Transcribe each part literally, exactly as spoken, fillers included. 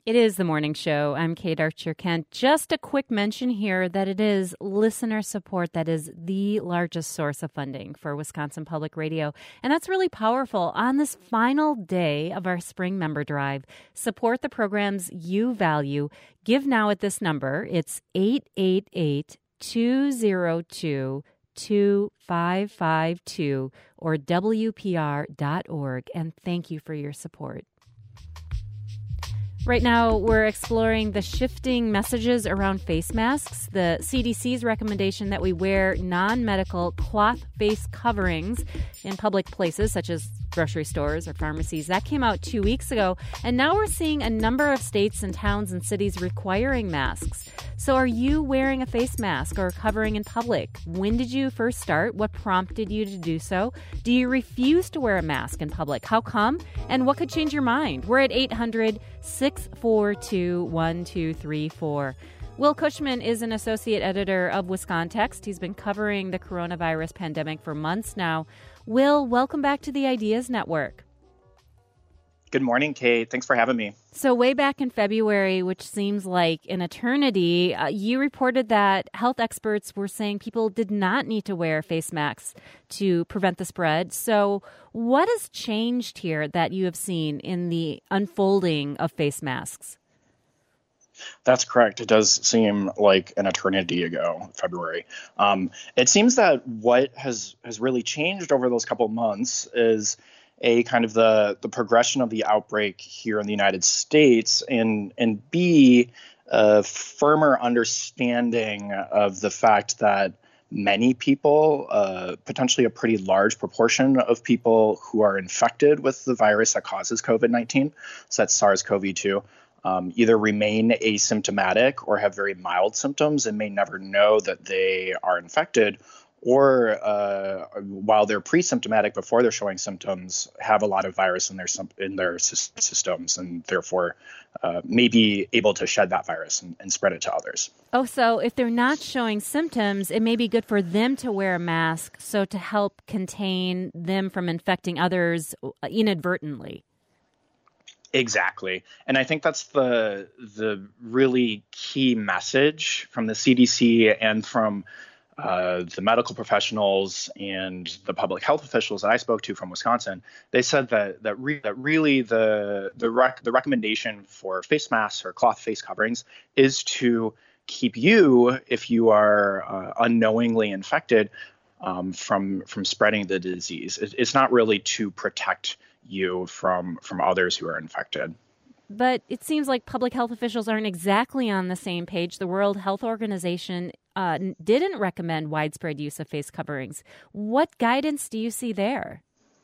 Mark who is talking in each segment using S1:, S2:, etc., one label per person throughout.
S1: It is the morning show. I'm Kate Archer-Kent. Just a quick mention here that it is listener support that is the largest source of funding for Wisconsin Public Radio. And that's really powerful. On this final day of our spring member drive, support the programs you value. Give now at this number. It's eight eight eight, two oh two, two five five two or W P R dot org. And thank you for your support. Right now, we're exploring the shifting messages around face masks, the C D C's recommendation that we wear non-medical cloth face coverings in public places such as grocery stores or pharmacies. That came out two weeks ago, and now we're seeing a number of states and towns and cities requiring masks. So are you wearing a face mask or covering in public? When did you first start? What prompted you to do so? Do you refuse to wear a mask in public? How come? And what could change your mind? We're at eight hundred, six four two, one two three four. Will Cushman is an associate editor of Wiscontext. He's been covering the coronavirus pandemic for months now. Will, welcome back to the Ideas Network.
S2: Good morning, Kate. Thanks for having me.
S1: So way back in February, which seems like an eternity, uh, you reported that health experts were saying people did not need to wear face masks to prevent the spread. So what has changed here that you have seen in the unfolding of face masks?
S2: That's correct. It does seem like an eternity ago, February. Um, it seems that what has, has really changed over those couple of months is A, kind of the, the progression of the outbreak here in the United States, and, and B, a firmer understanding of the fact that many people, uh, potentially a pretty large proportion of people who are infected with the virus that causes COVID nineteen, so that's SARS-C o V two, Um, either remain asymptomatic or have very mild symptoms and may never know that they are infected, or uh, while they're pre-symptomatic before they're showing symptoms, have a lot of virus in their in their systems and therefore uh, may be able to shed that virus and, and spread it to others.
S1: Oh, so if they're not showing symptoms, it may be good for them to wear a mask so to help contain them from infecting others inadvertently.
S2: Exactly. And I think that's the the really key message from the C D C and from uh, the medical professionals and the public health officials that I spoke to from Wisconsin. They said that that, re- that really the the rec- the recommendation for face masks or cloth face coverings is to keep you, if you are uh, unknowingly infected, um, from from spreading the disease. It, it's not really to protect you from from others who are infected.
S1: But it seems like public health officials aren't exactly on the same page. The World Health Organization uh, didn't recommend widespread use of face coverings. What guidance do you see there?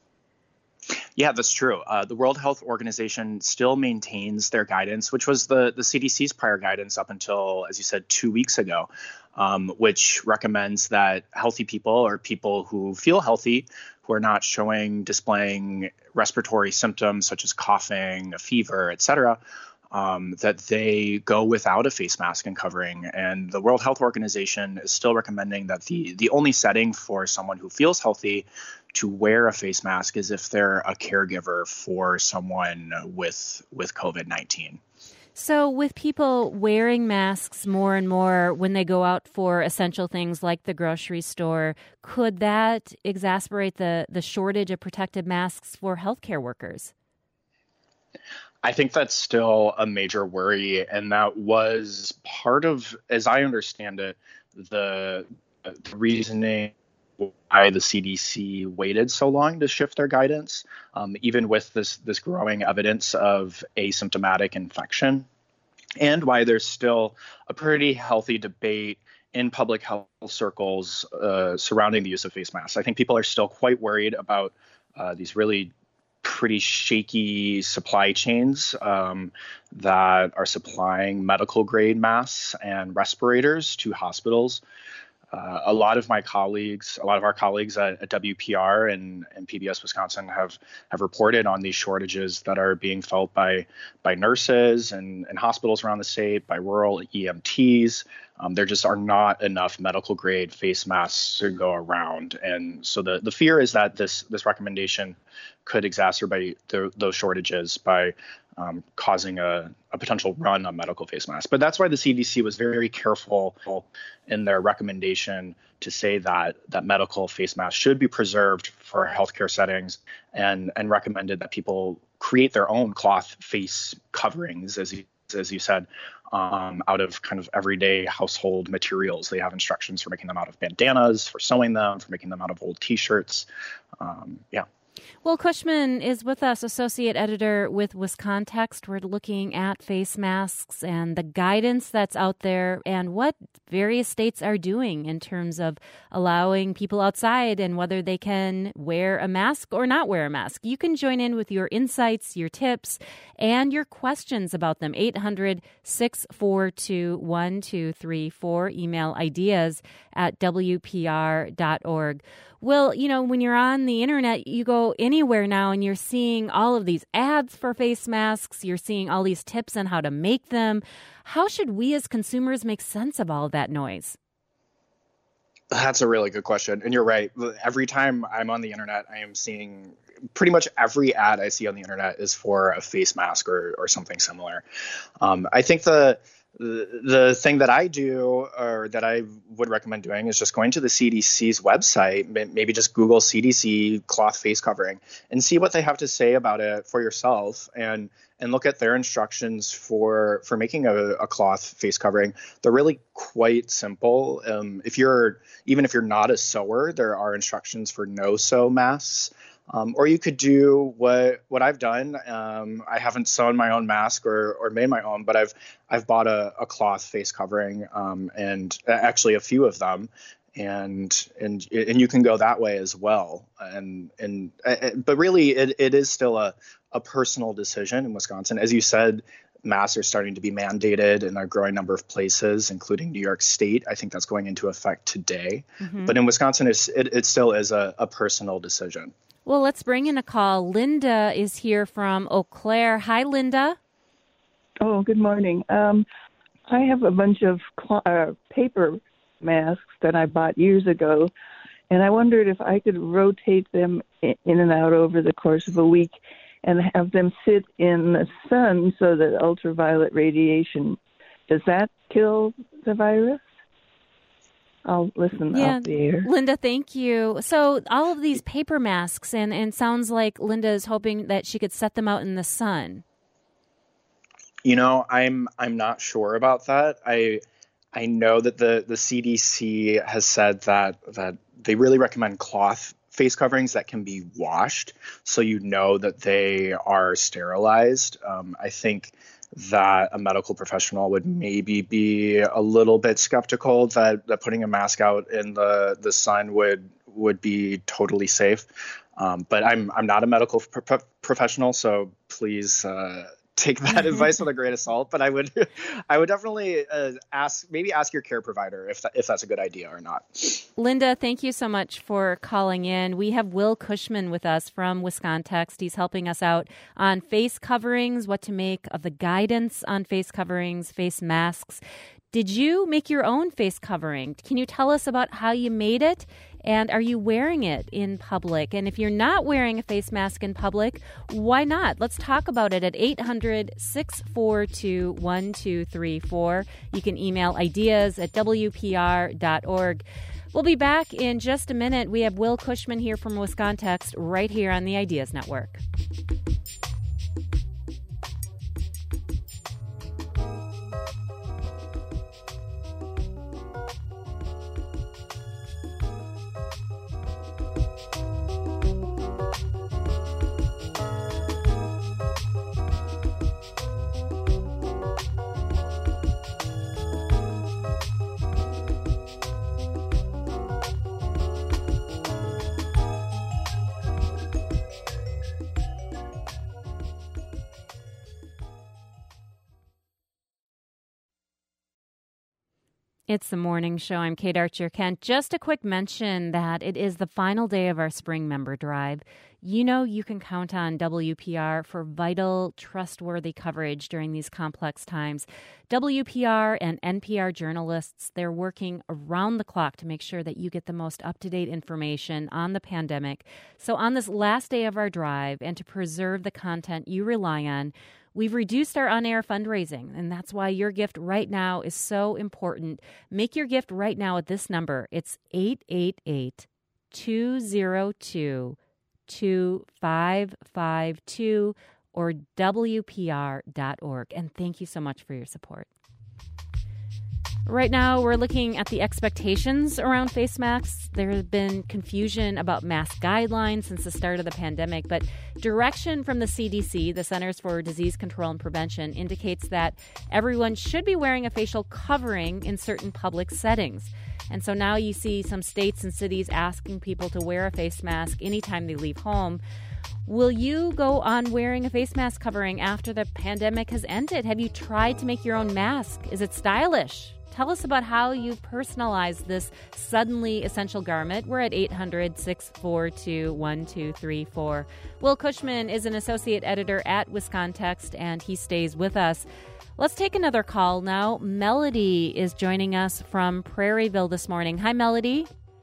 S2: Yeah, that's true. Uh, the World Health Organization still maintains their guidance, which was the, the C D C's prior guidance up until, as you said, two weeks ago, um, which recommends that healthy people or people who feel healthy, who are not showing, displaying respiratory symptoms such as coughing, a fever, et cetera, um, that they go without a face mask and covering. And the World Health Organization is still recommending that the, the only setting for someone who feels healthy to wear a face mask is if they're a caregiver for someone with with COVID nineteen.
S1: So with people wearing masks more and more when they go out for essential things like the grocery store, could that exacerbate the, the shortage of protective masks for healthcare workers?
S2: I think that's still a major worry, and that was part of, as I understand it, the, the reasoning why the C D C waited so long to shift their guidance, um, even with this this growing evidence of asymptomatic infection, and why there's still a pretty healthy debate in public health circles uh, surrounding the use of face masks. I think people are still quite worried about uh, these really pretty shaky supply chains um, that are supplying medical grade masks and respirators to hospitals. Uh, a lot of my colleagues, a lot of our colleagues at, at W P R and, and P B S Wisconsin have have reported on these shortages that are being felt by by nurses and, and hospitals around the state, by rural E M Ts. Um, there just are not enough medical grade face masks to go around. And so the, the fear is that this this recommendation could exacerbate the, those shortages by um, causing a, a potential run on medical face masks. But that's why the C D C was very careful in their recommendation to say that that medical face masks should be preserved for healthcare settings, and and recommended that people create their own cloth face coverings, as you as you said, um, out of kind of everyday household materials. They have instructions for making them out of bandanas, for sewing them, for making them out of old T-shirts. Um, yeah.
S1: Will Cushman is with us, associate editor with WisContext. We're looking at face masks and the guidance that's out there and what various states are doing in terms of allowing people outside and whether they can wear a mask or not wear a mask. You can join in with your insights, your tips, and your questions about them. eight hundred, six four two, one two three four. Email ideas at W P R dot org. Will, you know, when you're on the internet, you go anywhere now and you're seeing all of these ads for face masks. You're seeing all these tips on how to make them. How should we as consumers make sense of all of that noise?
S2: That's a really good question. And you're right. Every time I'm on the internet, I am seeing pretty much every ad I see on the internet is for a face mask or, or something similar. Um, I think the The, the thing that I do, or that I would recommend doing, is just going to the C D C's website, maybe just Google C D C cloth face covering, and see what they have to say about it for yourself, and and look at their instructions for for making a, a cloth face covering. They're really quite simple. Um, if you're even if you're not a sewer, there are instructions for no sew masks. Um, or you could do what what I've done. Um, I haven't sewn my own mask or or made my own, but I've I've bought a, a cloth face covering, um, and actually a few of them, and and and you can go that way as well. And and but really, it, it is still a a personal decision in Wisconsin, as you said. Masks are starting to be mandated in a growing number of places, including New York State. I think that's going into effect today. Mm-hmm. But in Wisconsin, it's, it, it still is a, a personal decision.
S1: Well, let's bring in a call. Linda is here from Eau Claire. Hi, Linda.
S3: Oh, good morning. Um, I have a bunch of cl- uh, paper masks that I bought years ago, and I wondered if I could rotate them in and out over the course of a week and have them sit in the sun so that ultraviolet radiation, does that kill the virus? I'll listen
S1: yeah.
S3: out the air.
S1: Linda, thank you. So all of these paper masks, and, and sounds like Linda is hoping that she could set them out in the sun.
S2: You know, I'm I'm not sure about that. I I know that the, the C D C has said that that they really recommend cloth face coverings that can be washed, so you know that they are sterilized. Um, I think that a medical professional would maybe be a little bit skeptical that, that putting a mask out in the, the sun would would be totally safe. Um, but I'm I'm not a medical pro- professional, so please uh, take that advice with a grain of salt. But I would I would definitely uh, ask maybe ask your care provider if that, if that's a good idea or not.
S1: Linda, thank you so much for calling in. We have Will Cushman with us from WisContext. He's helping us out on face coverings, what to make of the guidance on face coverings, face masks. Did you make your own face covering? Can you tell us about how you made it? And are you wearing it in public? And if you're not wearing a face mask in public, why not? Let's talk about it at eight hundred, six four two, one two three four. You can email ideas at W P R dot org. We'll be back in just a minute. We have Will Cushman here from WisContext right here on the Ideas Network. It's the morning show. I'm Kate Archer-Kent. Just a quick mention that it is the final day of our spring member drive. You know you can count on W P R for vital, trustworthy coverage during these complex times. W P R and N P R journalists, they're working around the clock to make sure that you get the most up-to-date information on the pandemic. So on this last day of our drive, and to preserve the content you rely on, we've reduced our on-air fundraising, and that's why your gift right now is so important. Make your gift right now at this number. It's eight eight eight, two zero two, two five five two or W P R dot org. And thank you so much for your support. Right now, we're looking at the expectations around face masks. There has been confusion about mask guidelines since the start of the pandemic, but direction from the C D C, the Centers for Disease Control and Prevention, indicates that everyone should be wearing a facial covering in certain public settings. And so now you see some states and cities asking people to wear a face mask anytime they leave home. Will you go on wearing a face mask covering after the pandemic has ended? Have you tried to make your own mask? Is it stylish? Tell us about how you personalize this suddenly essential garment. We're at eight hundred, six four two, one two three four. Will Cushman is an associate editor at Wiscontext, and he stays with us. Let's take another call now. Melody is joining us from Prairieville this morning. Hi, Melody.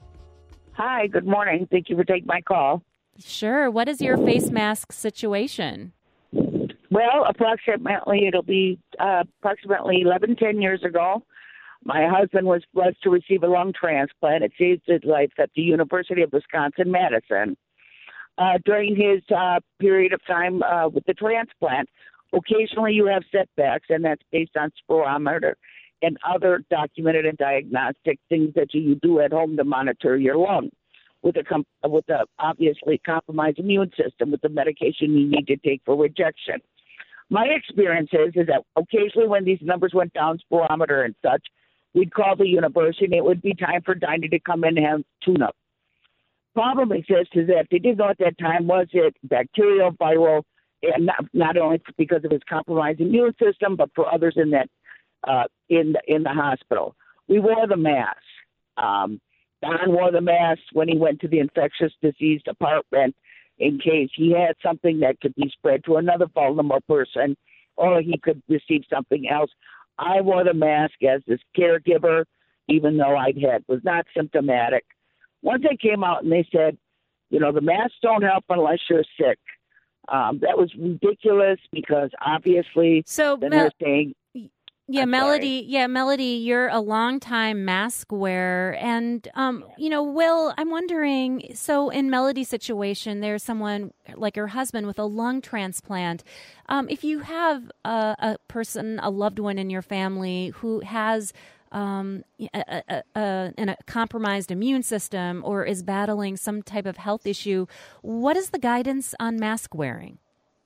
S4: Hi, good morning. Thank you for taking my call.
S1: Sure. What is your face mask situation?
S4: Well, approximately, it'll be uh, approximately eleven, ten years ago. My husband was blessed to receive a lung transplant. It saved his life at the University of Wisconsin-Madison. Uh, during his uh, period of time uh, with the transplant, occasionally you have setbacks, and that's based on spirometer and other documented and diagnostic things that you do at home to monitor your lung with a com- with a obviously compromised immune system with the medication you need to take for rejection. My experience is, is that occasionally when these numbers went down, spirometer and such, we'd call the university and it would be time for Dinah to come in and have tune-up. Problem exists is that they didn't know at that time, was it bacterial, viral, and not, not only because of his compromised immune system, but for others in that uh, in the, in the hospital. We wore the mask. Um, Don wore the mask when he went to the infectious disease department in case he had something that could be spread to another vulnerable person or he could receive something else. I wore the mask as this caregiver, even though I'd had was not symptomatic. Once they came out and they said, you know, the masks don't help unless you're sick. Um, that was ridiculous because obviously
S1: so
S4: then
S1: Mel-
S4: they're saying,
S1: Yeah,
S4: I'm
S1: Melody.
S4: sorry.
S1: Yeah, Melody, you're a longtime mask wearer. And, um, you know, Will, I'm wondering, so in Melody's situation, there's someone like her husband with a lung transplant. Um, if you have a, a person, a loved one in your family who has um, a, a, a, a compromised immune system or is battling some type of health issue, what is the guidance on mask wearing?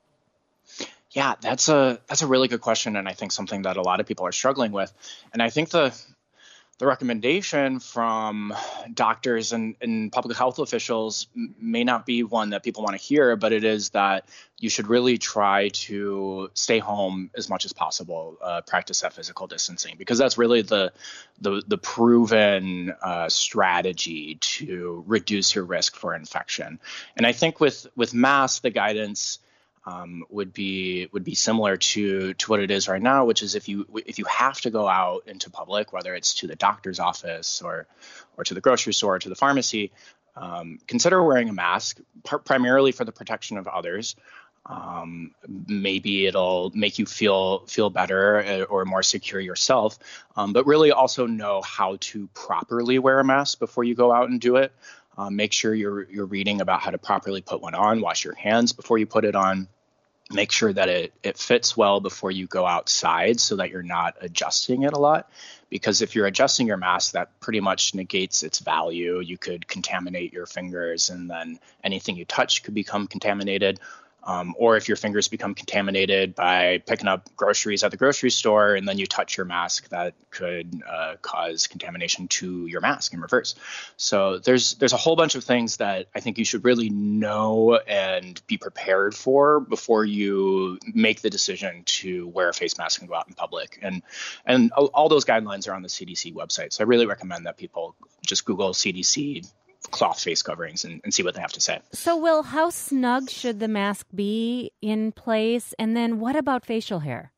S2: Yeah, that's a that's a really good question, and I think something that a lot of people are struggling with. And I think the the recommendation from doctors and, and public health officials may not be one that people want to hear, but it is that you should really try to stay home as much as possible, uh, practice that physical distancing, because that's really the the, the proven uh, strategy to reduce your risk for infection. And I think with with masks, the guidance Um, would be would be similar to to what it is right now, which is if you if you have to go out into public, whether it's to the doctor's office or or to the grocery store or to the pharmacy, um, consider wearing a mask par- primarily for the protection of others. Um, maybe it'll make you feel feel better or more secure yourself, um, but really also know how to properly wear a mask before you go out and do it. Um, make sure you're you're reading about how to properly put one on. Wash your hands before you put it on. Make sure that it, it fits well before you go outside so that you're not adjusting it a lot. Because if you're adjusting your mask, that pretty much negates its value. You could contaminate your fingers and then anything you touch could become contaminated. Um, or if your fingers become contaminated by picking up groceries at the grocery store and then you touch your mask, that could uh, cause contamination to your mask in reverse. So there's there's a whole bunch of things that I think you should really know and be prepared for before you make the decision to wear a face mask and go out in public. And and all those guidelines are on the C D C website. So I really recommend that people just Google C D C cloth face coverings and, and see what they have to say.
S1: So, Will, how snug should the mask be in place? And then what about facial hair?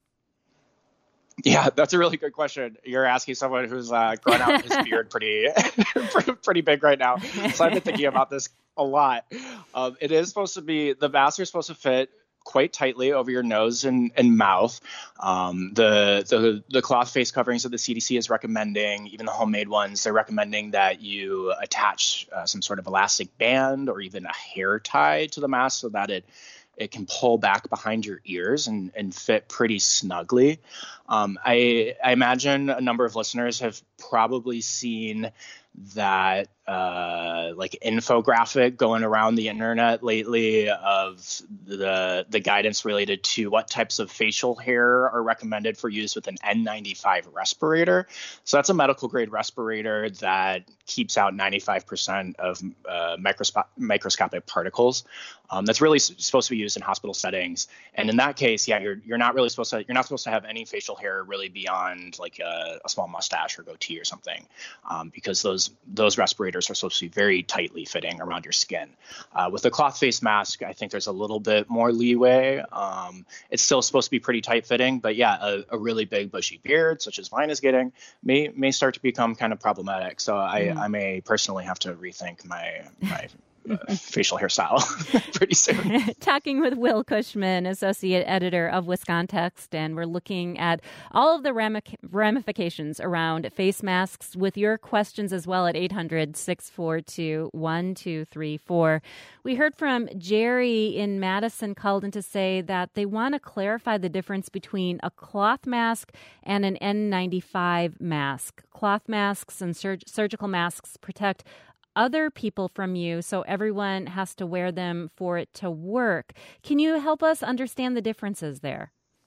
S2: Yeah, that's a really good question. You're asking someone who's uh, growing out his beard pretty, pretty big right now. So I've been thinking about this a lot. Um, it is supposed to be, the masks are supposed to fit quite tightly over your nose and, and mouth. Um, the, the the cloth face coverings that the C D C is recommending, even the homemade ones, they're recommending that you attach uh, some sort of elastic band or even a hair tie to the mask so that it it can pull back behind your ears and, and fit pretty snugly. Um, I, I imagine a number of listeners have probably seen that uh, like infographic going around the internet lately of the the guidance related to what types of facial hair are recommended for use with an N ninety-five respirator. So that's a medical grade respirator that keeps out ninety-five percent of uh, microsp- microscopic particles. Um, that's really s- supposed to be used in hospital settings. And in that case, yeah, you're you're not really supposed to you're not supposed to have any facial hair really beyond like a, a small mustache or goatee or something, um, because those those respirators are supposed to be very tightly fitting around your skin. Uh, with a cloth face mask, I think there's a little bit more leeway. Um, it's still supposed to be pretty tight fitting, but yeah, a, a really big bushy beard, such as mine is getting, may may start to become kind of problematic. So I, mm. I may personally have to rethink my my. Uh, facial hairstyle pretty soon.
S1: Talking with Will Cushman, associate editor of WisContext, and we're looking at all of the ramic- ramifications around face masks with your questions as well at eight hundred, six four two, one two three four. We heard from Jerry in Madison called in to say that they want to clarify the difference between a cloth mask and an N ninety-five mask. Cloth masks and sur- surgical masks protect other people from you, so everyone has to wear them for it to work. Can you help us understand the differences there?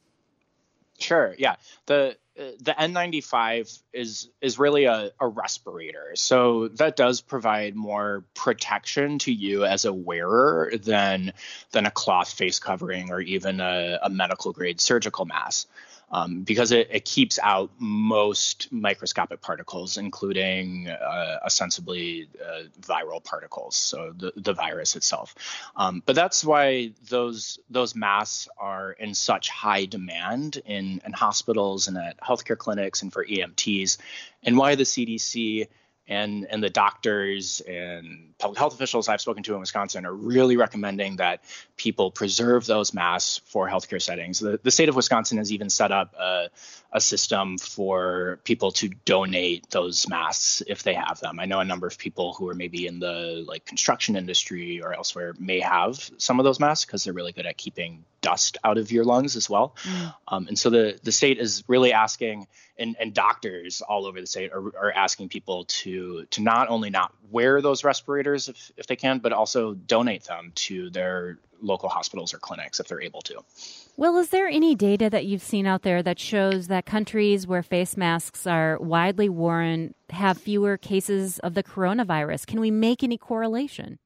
S2: Sure. Yeah. The uh, the N ninety-five is is really a, a respirator. So that does provide more protection to you as a wearer than than a cloth face covering or even a, a medical grade surgical mask. Um, because it, it keeps out most microscopic particles, including uh, ostensibly uh, viral particles, so the, the virus itself. Um, but that's why those those masks are in such high demand in, in hospitals and at healthcare clinics and for E M Ts, and why the C D C and and the doctors and public health officials I've spoken to in Wisconsin are really recommending that people preserve those masks for healthcare settings. The, the state of Wisconsin has even set up a, a system for people to donate those masks if they have them. I know a number of people who are maybe in the like construction industry or elsewhere may have some of those masks because they're really good at keeping dust out of your lungs as well. Mm. Um, and so the, the state is really asking, and, and doctors all over the state are, are asking people to to not only not wear those respirators if, if they can, but also donate them to their local hospitals or clinics if they're able to.
S1: Well, is there any data that you've seen out there that shows that countries where face masks are widely worn have fewer cases of the coronavirus? Can we make any correlation?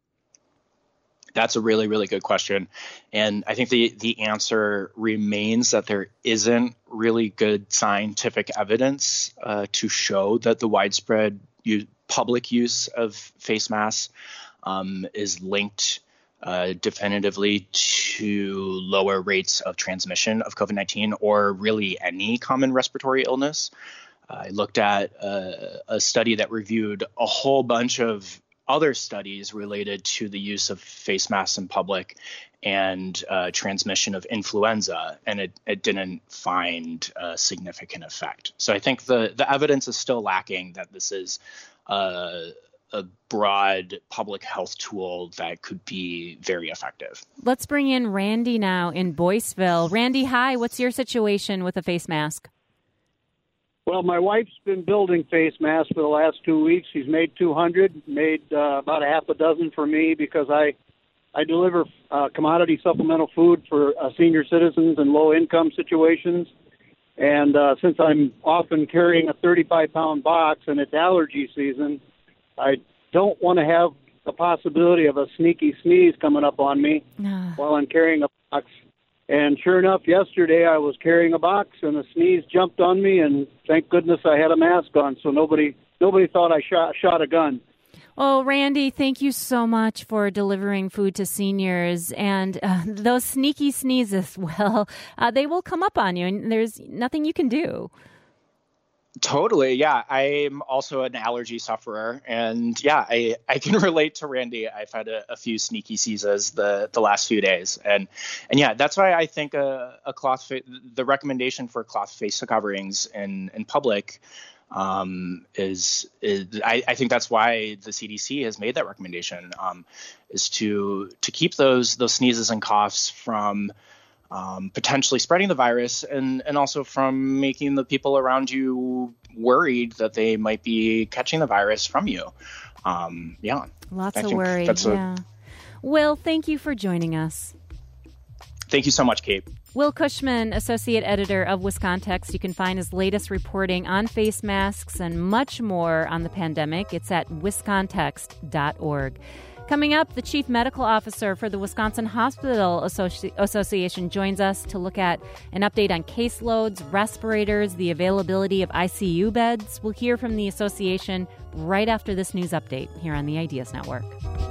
S2: That's a really, really good question. And I think the, the answer remains that there isn't really good scientific evidence uh, to show that the widespread u- public use of face masks um, is linked uh, definitively to lower rates of transmission of COVID nineteen or really any common respiratory illness. Uh, I looked at uh, a study that reviewed a whole bunch of other studies related to the use of face masks in public and uh, transmission of influenza, and it, it didn't find a significant effect. So I think the, the evidence is still lacking that this is uh, a broad public health tool that could be very effective.
S1: Let's bring in Randy now in Boyceville. Randy, hi. What's your situation with a face mask?
S5: Well, my wife's been building face masks for the last two weeks. She's made two hundred, made uh, about a half a dozen for me because I I deliver uh, commodity supplemental food for uh, senior citizens in low-income situations. And uh, since I'm often carrying a thirty-five pound box and it's allergy season, I don't want to have the possibility of a sneaky sneeze coming up on me uh. while I'm carrying a box. And sure enough, yesterday I was carrying a box and a sneeze jumped on me, and thank goodness I had a mask on, so nobody nobody thought I shot shot a gun.
S1: Well, Randy, thank you so much for delivering food to seniors. And uh, those sneaky sneezes, well, uh, they will come up on you, and there's nothing you can do.
S2: Totally. Yeah. I'm also an allergy sufferer. And yeah, I, I can relate to Randy. I've had a, a few sneaky seizes the, the last few days. And and yeah, that's why I think a, a cloth, fa- the recommendation for cloth face coverings in, in public um, is, is I, I think that's why the C D C has made that recommendation, um, is to to keep those those sneezes and coughs from Um, potentially spreading the virus and, and also from making the people around you worried that they might be catching the virus from you. Um, yeah.
S1: Lots
S2: I
S1: of
S2: think
S1: worry.
S2: that's
S1: Yeah.
S2: A...
S1: Will, thank you for joining us.
S2: Thank you so much, Kate.
S1: Will Cushman, associate editor of Wiscontext. You can find his latest reporting on face masks and much more on the pandemic. It's at wiscontext dot org. Coming up, the chief medical officer for the Wisconsin Hospital Associ- Association joins us to look at an update on caseloads, respirators, the availability of I C U beds. We'll hear from the association right after this news update here on the Ideas Network.